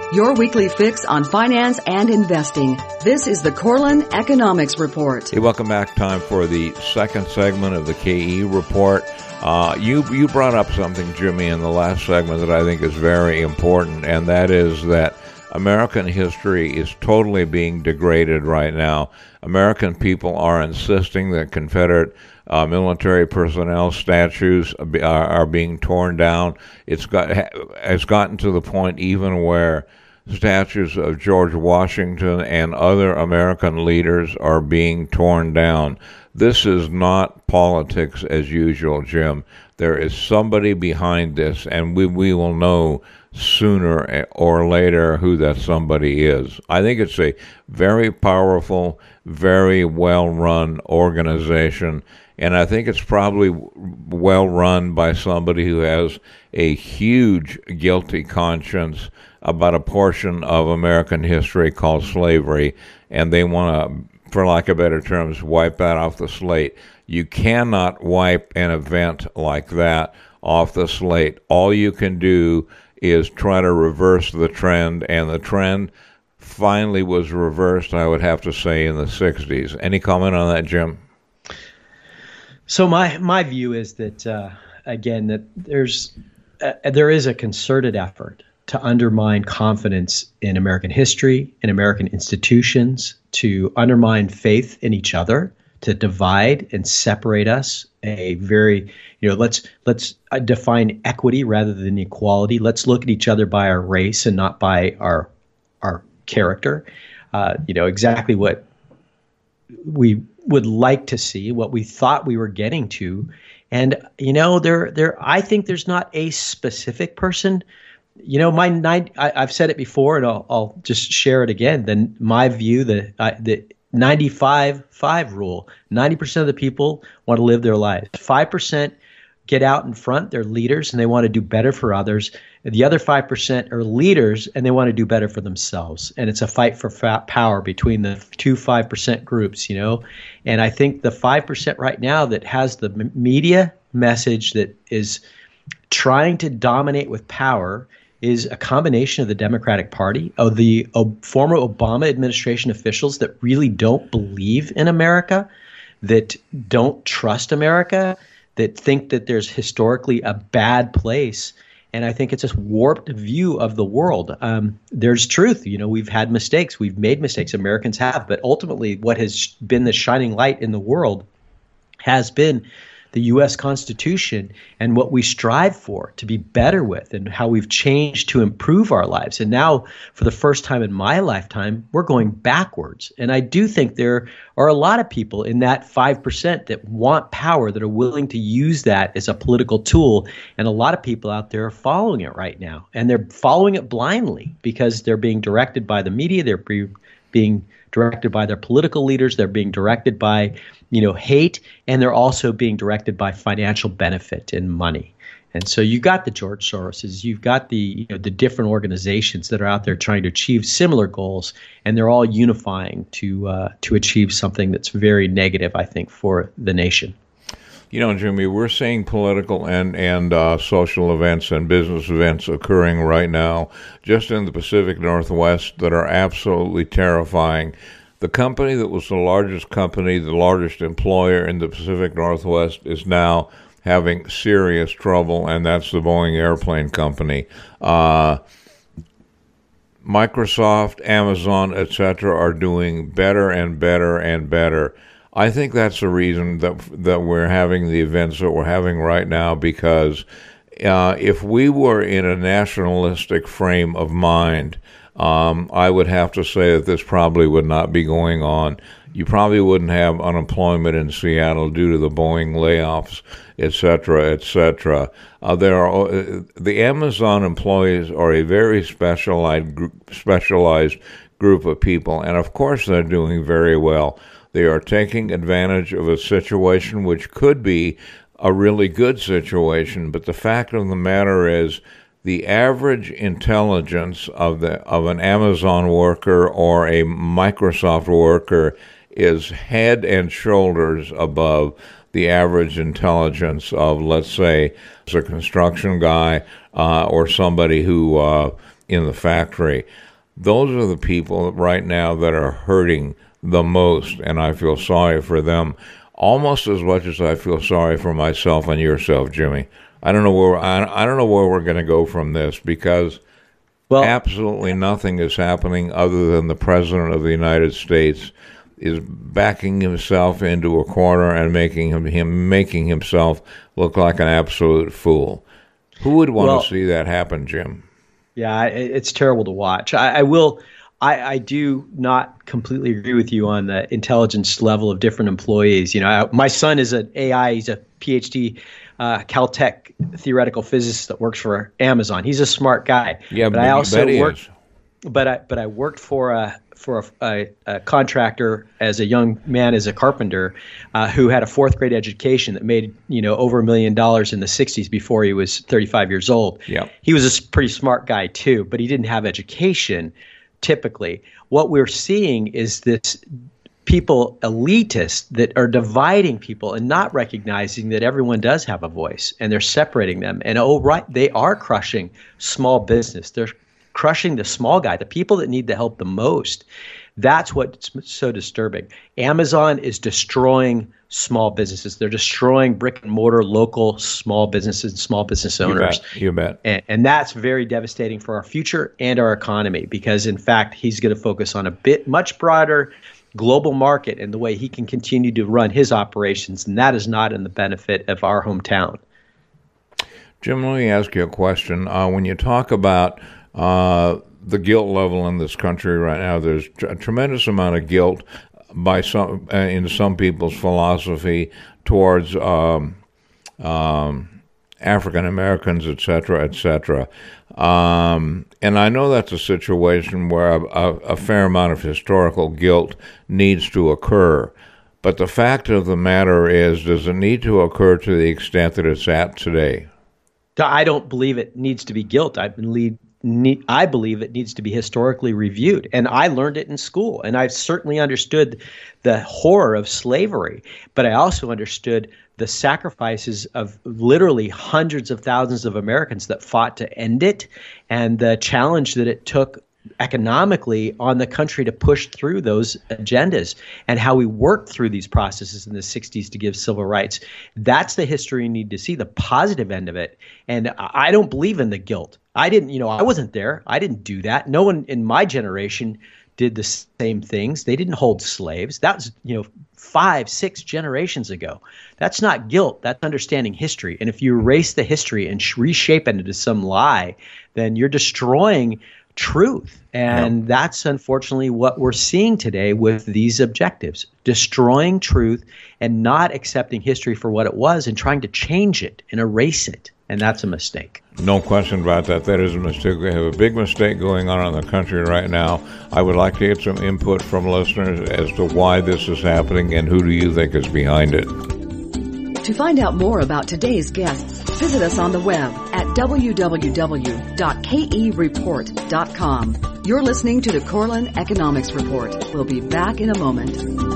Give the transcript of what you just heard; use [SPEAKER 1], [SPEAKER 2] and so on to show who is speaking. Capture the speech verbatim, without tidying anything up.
[SPEAKER 1] your weekly fix on finance and investing. This is the Corlin Economics Report.
[SPEAKER 2] Hey, welcome back. Time for the second segment of the K E Report. Uh, you you brought up something, Jimmy, in the last segment that I think is very important, and that is that American history is totally being degraded right now. American people are insisting that Confederate uh, military personnel statues are, are being torn down. It's got has gotten to the point even where statues of George Washington and other American leaders are being torn down. This is not politics as usual, Jim. There is somebody behind this, and we, we will know sooner or later who that somebody is. I think it's a very powerful, very well-run organization, and I think it's probably well-run by somebody who has a huge guilty conscience about a portion of American history called slavery, and they want to, for lack of better terms, wipe that off the slate. You cannot wipe an event like that off the slate. All you can do is try to reverse the trend, and the trend finally was reversed, I would have to say, in the sixties. Any comment on that, Jim?
[SPEAKER 3] So my my view is that, uh, again, that there's uh, there is a concerted effort to undermine confidence in American history, in American institutions, to undermine faith in each other, to divide and separate us. A very, you know, let's let's define equity rather than equality. Let's look at each other by our race and not by our our character. Uh, you know, exactly what we would like to see, what we thought we were getting to. And you know, there there I think there's not a specific person. You know, my nine, I, I've said it before, and I'll, I'll just share it again. Then my view, the uh, the ninety-five five rule: ninety percent of the people want to live their lives. Five percent get out in front; they're leaders, and they want to do better for others. And the other five percent are leaders, and they want to do better for themselves. And it's a fight for fat power between the two five percent groups. You know, and I think the five percent right now that has the m- media message that is trying to dominate with power is a combination of the Democratic Party, of the uh, former Obama administration officials that really don't believe in America, that don't trust America, that think that there's historically a bad place. And I think it's a warped view of the world. Um, there's truth. You know, we've had mistakes. We've made mistakes. Americans have. But ultimately, what has been the shining light in the world has been the U S Constitution and what we strive for to be better with, and how we've changed to improve our lives. And now, for the first time in my lifetime, we're going backwards. And I do think there are a lot of people in that five percent that want power, that are willing to use that as a political tool. And a lot of people out there are following it right now. And they're following it blindly because they're being directed by the media. They're be, being directed by their political leaders. They're being directed by, you know, hate, and they're also being directed by financial benefit and money. And so you got the George Soroses, you've got the, you know, the different organizations that are out there trying to achieve similar goals, and they're all unifying to uh, to achieve something that's very negative, I think, for the nation.
[SPEAKER 2] You know, Jimmy, we're seeing political and, and uh, social events and business events occurring right now just in the Pacific Northwest that are absolutely terrifying. The company that was the largest company, the largest employer in the Pacific Northwest, is now having serious trouble, and that's the Boeing Airplane Company. Uh, Microsoft, Amazon, et cetera are doing better and better and better. I think that's the reason that that we're having the events that we're having right now, because uh, if we were in a nationalistic frame of mind, um, I would have to say that this probably would not be going on. You probably wouldn't have unemployment in Seattle due to the Boeing layoffs, et cetera, et cetera. Uh, there are uh, the Amazon employees are a very specialized group, specialized group of people, and of course they're doing very well. They are taking advantage of a situation which could be a really good situation, but the fact of the matter is the average intelligence of the of an Amazon worker or a Microsoft worker is head and shoulders above the average intelligence of, let's say, a construction guy uh, or somebody who uh, in the factory. Those are the people right now that are hurting the most, and I feel sorry for them almost as much as I feel sorry for myself and yourself, Jimmy. I don't know where I, I don't know where we're going to go from this, because well, absolutely nothing is happening other than the President of the United States is backing himself into a corner and making him, him making himself look like an absolute fool. Who would want well, to see that happen, Jim? Yeah,
[SPEAKER 3] it's terrible to watch. I, I will. I, I do not completely agree with you on the intelligence level of different employees. You know, I, my son is an A I. He's a P H D, uh, Caltech theoretical physicist that works for Amazon. He's a smart guy.
[SPEAKER 2] Yeah,
[SPEAKER 3] but
[SPEAKER 2] I
[SPEAKER 3] also
[SPEAKER 2] bet he
[SPEAKER 3] worked.
[SPEAKER 2] Is.
[SPEAKER 3] But I but I worked for a for a, a, a contractor as a young man as a carpenter uh, who had a fourth grade education that made you know over a million dollars in the sixties before he was thirty-five years old.
[SPEAKER 2] Yeah,
[SPEAKER 3] he was a pretty smart guy too, but he didn't have education. Typically, what we're seeing is this people elitists that are dividing people and not recognizing that everyone does have a voice, and they're separating them. And oh, right, they are crushing small business. They're crushing the small guy, the people that need the help the most. That's what's so disturbing. Amazon is destroying small businesses. They're destroying brick and mortar local small businesses and small business owners.
[SPEAKER 2] You bet. You bet.
[SPEAKER 3] And, and that's very devastating for our future and our economy, because in fact, he's going to focus on a bit much broader global market and the way he can continue to run his operations. And that is not in the benefit of our hometown.
[SPEAKER 2] Jim, let me ask you a question. Uh, when you talk about uh, the guilt level in this country right now, there's a tremendous amount of guilt by some uh, in some people's philosophy towards um, um, African Americans, et cetera, et cetera. Um, and I know that's a situation where a, a, a fair amount of historical guilt needs to occur. But the fact of the matter is, does it need to occur to the extent that it's at today?
[SPEAKER 3] I don't believe it needs to be guilt. I believe I believe it needs to be historically reviewed. And I learned it in school. And I certainly understood the horror of slavery. But I also understood the sacrifices of literally hundreds of thousands of Americans that fought to end it, and the challenge that it took economically on the country to push through those agendas, and how we worked through these processes in the sixties to give civil rights. That's the history you need to see, the positive end of it. And I don't believe in the guilt. I didn't, you know, I wasn't there. I didn't do that. No one in my generation did the same things. They didn't hold slaves. That was, you know, five, six generations ago. That's not guilt. That's understanding history. And if you erase the history and reshape it into some lie, then you're destroying truth. And yep. That's unfortunately what we're seeing today with these objectives, destroying truth and not accepting history for what it was and trying to change it and erase it. And that's a mistake.
[SPEAKER 2] No question about that. That is a mistake. We have a big mistake going on in the country right now. I would like to get some input from listeners as to why this is happening and who do you think is behind it.
[SPEAKER 1] To find out more about today's guests, visit us on the web at w w w dot k e report dot com. You're listening to the Corlin Economics Report. We'll be back in a moment.